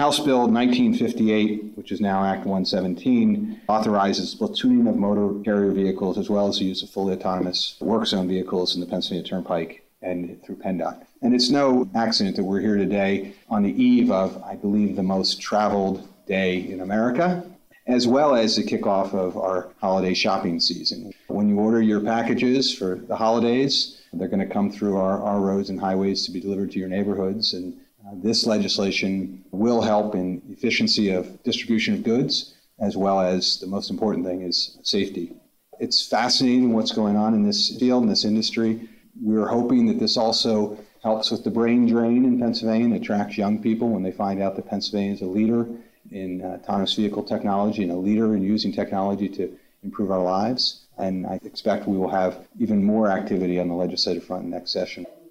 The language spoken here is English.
House Bill 1958, which is now Act 117, authorizes platooning of motor carrier vehicles as well as the use of fully autonomous work zone vehicles in the Pennsylvania Turnpike and through PennDOT. And it's no accident that we're here today on the eve of, I believe, the most traveled day in America, as well as the kickoff of our holiday shopping season. When you order your packages for the holidays, they're going to come through our roads and highways to be delivered to your neighborhoods. And this legislation will help in efficiency of distribution of goods, as well as the most important thing is safety. It's fascinating what's going on in this field, in this industry. We're hoping that this also helps with the brain drain in Pennsylvania and attracts young people when they find out that Pennsylvania is a leader in autonomous vehicle technology and a leader in using technology to improve our lives. And I expect we will have even more activity on the legislative front next session.